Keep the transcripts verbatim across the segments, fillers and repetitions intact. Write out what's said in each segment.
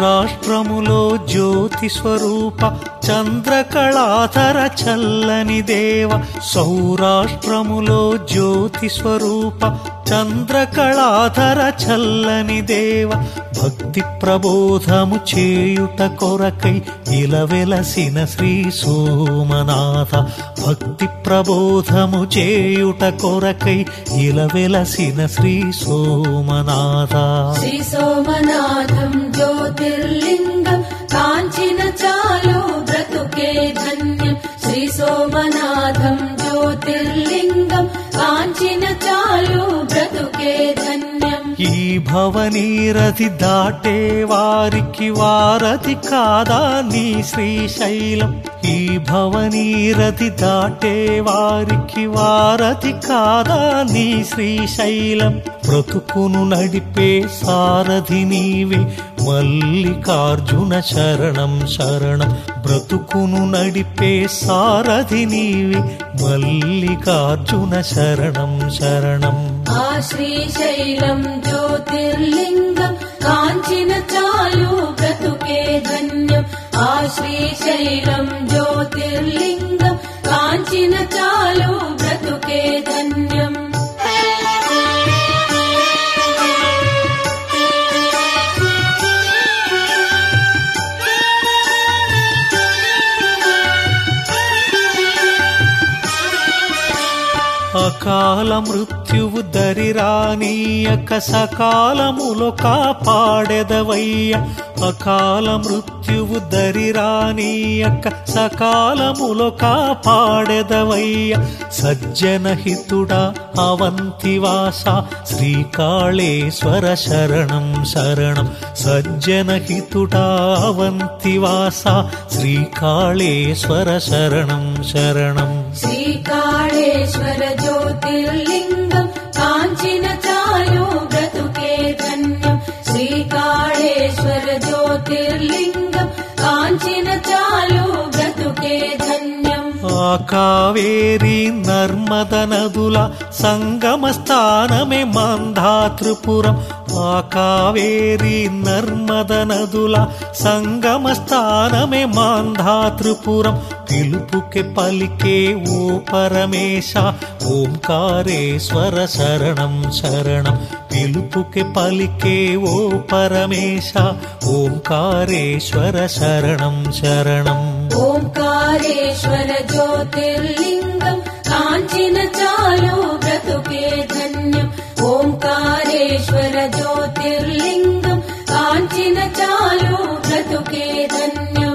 సౌరాష్ట్రములో జ్యోతి స్వరూప చంద్రకళాధర చల్లని దేవ. సౌరాష్ట్రములో జ్యోతి స్వరూప చంద్రకళాధర చల్లని దేవ. భక్తి ప్రబోధము చేయుట కొరకై ఇలవెలసిన శ్రీ సోమనాథ. భక్తి ప్రబోధము చేయుట కొరకై ఇలవెలసిన శ్రీ సోమనాథ. శ్రీ సోమనాథం జ్యోతిర్లింగం కాంచిన చాలు బ్రతుకే ధన్యం. శ్రీ సోమనాథం జ్యోతిర్లింగం కాంచిన చాలు బ్రతుకే ధన్యం. ఈ భవనీరథి దాటే వారికి వారధి కాదా నీ శ్రీశైలం. ఈ భవనీరథి దాటే వారికి వారధి కాదా నీ శ్రీశైలం. బ్రతుకును నడిపే సారథి నీవే మల్లికార్జున శరణం శరణం. బ్రతుకును నడిపే సారథి నీవే మల్లికార్జున శరణం శరణం. ఆ శ్రీశైలం జ్యోతిర్లింగం కాంచిన చాలు బ్రతుకే ధన్యం. ఆ శ్రీశైలం జ్యోతిర్లింగం కాంచిన చాలు బ్రతుకే ధన్యం. అకాల మృత్యువు దరిరానీయక సకాలములో కాపాడెదవయ్య. అకాల మృత్యువు దరిరానీయక సకాలములో కాపాడెదవయ్య. సజ్జనహితుడా అవంతివాస శ్రీకాళేశ్వర శరణం శరణం. సజ్జనహితుడా అవంతివాస శ్రీకాళేశ్వర శరణం శరణం. శ్రీకాళేశ్వర జ్యోతిర్లింగం కాంచిన చాలు బ్రతుకే ధన్యం. శ్రీకాళేశ్వర జ్యోతిర్లింగం కాంచిన చాలు బ్రతుకే ధన్యం. ఆ కావేరి నర్మద నదుల సంగమ స్థానమే మాంధాతృపురం. ఆ కావేరి నర్మద నదుల సంగమ స్థానమే మాంధాతృపురం. పిలుపుకే పలికే ఓ పరమేశ ఓంకారేశ్వర శరణం శరణం. పిలుపుకే పలికే ఓ పరమేశ ఓంకారేశ్వర శరణం శరణం. ఓంకారేశ్వర జ్యోతిర్లింగం కాంచిన చాలు బ్రతుకే ధన్యం. ఓంకారేశ్వర జ్యోతిర్లింగం కాంచిన చాలు బ్రతుకే ధన్యం.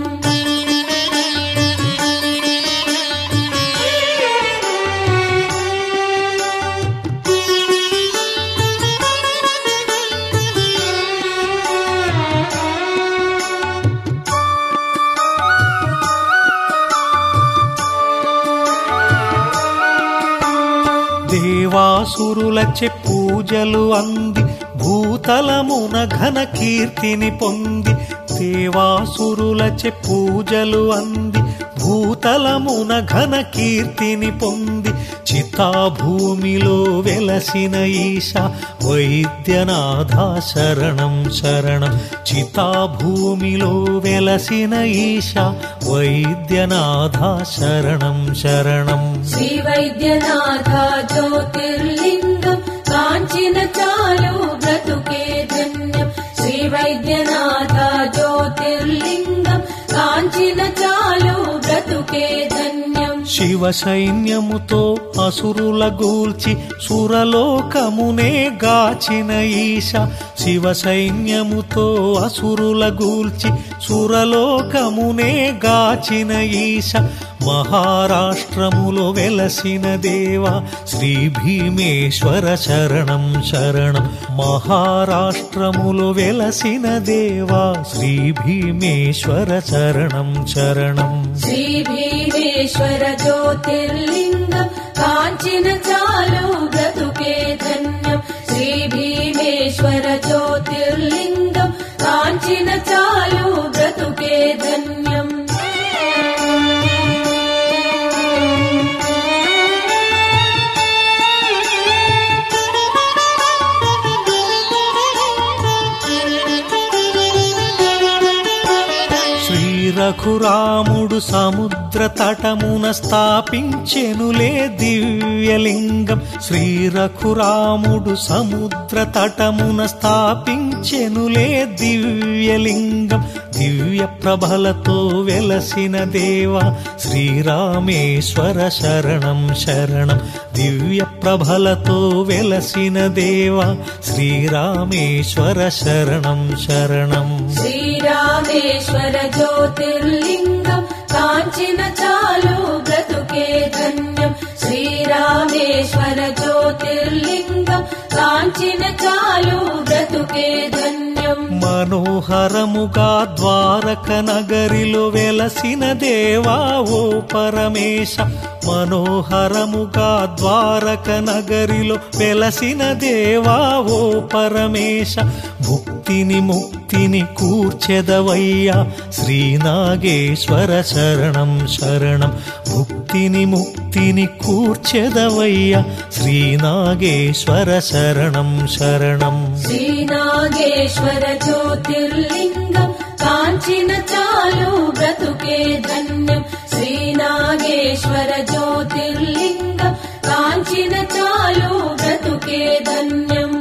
దేవాసురులచే పూజలు అంది భూతలమున ఘన కీర్తిని పొంది. దేవాసురులచే పూజలు అంది భూతలమున ఘన కీర్తిని పొంది. చితాభూమిలో వెలసిన ఈశ వైద్యనాథ శరణం శరణం. చితాభూమిలో వెలసిన ఈశ వైద్యనాథ శరణం శరణం. శ్రీ వైద్యనాథ జ్యోతిర్లింగం కాంచిన చాలు బ్రతుకే ధన్యం. శ్రీ వైద్యనాథ జ్యోతిర్లింగం కాంచిన చాలు బ్రతుకే ధన్యం. శివ సైన్యముతో అసురుల గూల్చి సురలోకమునే గాచిన ఈశ. శివ సైన్యముతో అసురుల గూల్చి సురలోకమునే గాచిన ఈశ. మహారాష్ట్రములో వెలసిన దేవా శ్రీ భీమేశ్వర శరణం శరణం. మహారాష్ట్రములో వెలసిన దేవా శ్రీ భీమేశ్వర శరణం శరణం. శ్రీ భీమేశ్వర జ్యోతిర్లింగం కాంచిన చాలు బ్రతుకే ధన్యం. శ్రీ భీమేశ్వర జ్యోతిర్లింగం కాంచిన చాలు బ్రతుకే ధన్యం. రఘురాముడు సముద్ర తటమున స్థాపించెనులే దివ్యలింగం. శ్రీ రఘురాముడు సముద్ర తటమున స్థాపించెనులే దివ్యలింగం. దివ్య ప్రభలతో వెలసిన దేవా శ్రీరామేశ్వర శరణం శరణం. దివ్య ప్రభలతో వెలసిన దేవా శ్రీరామేశ్వర శరణం శరణం. శ్రీరామేశ్వర జ్యోతిర్లింగం కాంచిన చాలు బ్రతుకే ధన్యం. శ్రీరామేశ్వర జ్యోతిర్లింగం కాంచిన చాలు బ్రతుకే ధన్యం. మనోహరముగా ద్వారక నగరిలో వెలసిన దేవా ఓ పరమేశ. మనోహరముగా ద్వారక నగరిలో వెలసిన దేవా ఓ పరమేశ. భుక్తిని ముక్తిని కూర్చెదవయ్యా శ్రీనాగేశ్వర శరణం శరణం. భుక్తిని ముక్తిని కూర్చెదవయ్యా శ్రీనాగేశ్వర శరణం శరణం. శ్రీనాగేశ్వర జ్యోతిర్లింగం కాంచిన చాలు బ్రతుకే ధన్యం. శ్రీనాగేశ్వర జ్యోతిర్లింగం కాంచిన చాలు బ్రతుకే ధన్యం.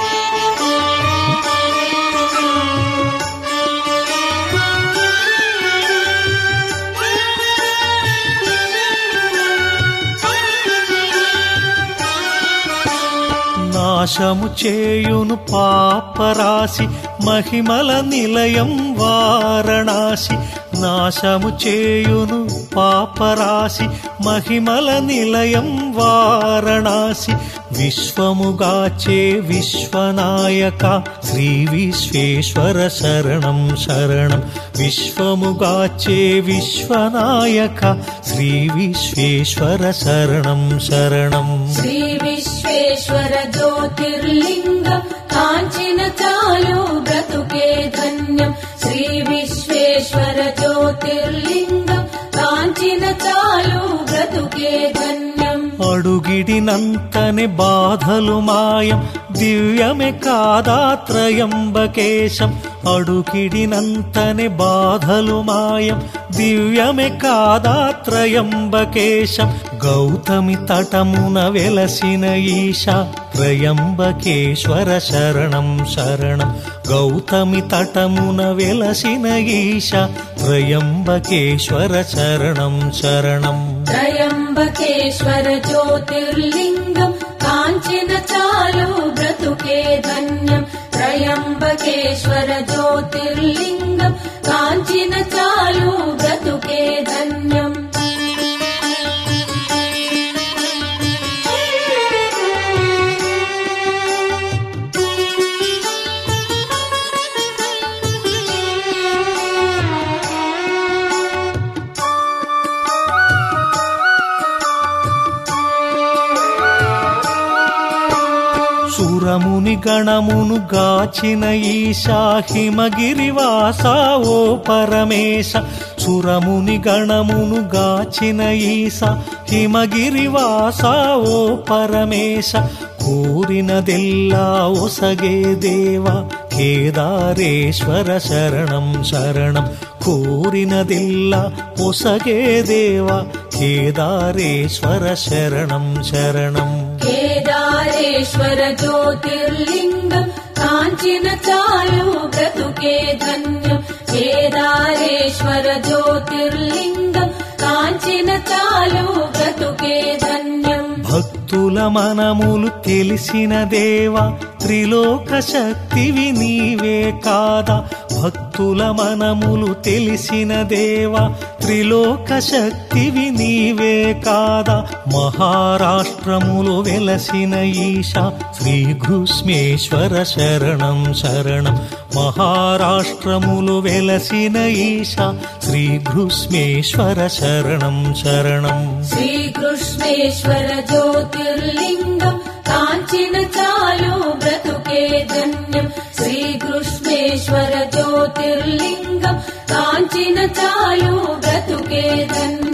నాశము చేయును పాపరాశి మహిమల నిలయం వారణాసి. నాశము చేయును పాపరాశి మహిమల నిలయం వారణాసి. విశ్వముగాచే విశ్వనాయక శ్రీ విశ్వేశ్వర శరణం శరణం. విశ్వముగాచే విశ్వనాయక శ్రీ విశ్వేశ్వర శరణం శరణం. శ్రీ విశ్వేశ్వర జ్యోతిర్లింగం కాంచిన చాలు బ్రతుకే ధన్యం. శ్రీ విశ్వేశ్వర జ్యోతిర్లింగం కాంచిన చాలు బ్రతుకే ధన్యం. అడుగిడినంతనే బాధలు మాయం దివ్యమే కాదా త్రయంబకేశం. అడుగిడినంతనే బాధలు మాయం దివ్యమే కాదా త్రయంబకేశం. గౌతమి తటమున వెలసిన ఈశా త్రయంబకేశ్వర శరణం శరణం. గౌతమి తటమున వెలసిన ఈశా త్రయంబకేశ్వర శరణం శరణం. త్రయంబకేశ్వర జ్యోతిర్లింగం కాంచిన చాలు బ్రతుకే ధన్యం. త్రయంబకేశ్వర జ్యోతిర్లింగం కాంచిన చాలు బ్రతుకే ధన్యం. సురముని గణమును గాచిన ఈశా హిమగిరివాస ఓ పరమేశ. సురముని గణమును గాచిన ఈశా హిమగిరివాస ఓ పరమేశ. కోరినదెల్లా ఒసగే దేవా కేదారేశ్వర శరణం శరణం. కోరినదెల్లా ఒసగే దేవా కేదారేశ్వర శరణం శరణం. కేదారేశ్వర జ్యోతిర్లింగం కాంచిన చాలు బ్రతుకే ధన్యం. కేదారేశ్వర జ్యోతిర్లింగం కాంచిన చాలు బ్రతుకే ధన్యం. భక్తుల మనములు తెలిసిన దేవా త్రిలోక శక్తివి నీవే కాదా. భక్తుల మనములు తెలిసిన దేవా త్రిలోక శక్తివి నీవే కాదా. మహారాష్ట్రములు వెలసిన ఈశా శ్రీ ఘృష్మేశ్వర శరణం శరణం. మహారాష్ట్రములు వెలసిన ఈశా శ్రీ ఘృష్మేశ్వర శరణం శరణం. శ్రీ కృష్ణేశ్వర జ్యోతిర్లింగం కాంచిన చాలు బ్రతుకే ధన్యం. శ్రీ కృష్ణేశ్వర జ్యోతిర్లింగం కాంచిన చాలు బ్రతుకే ధన్యం.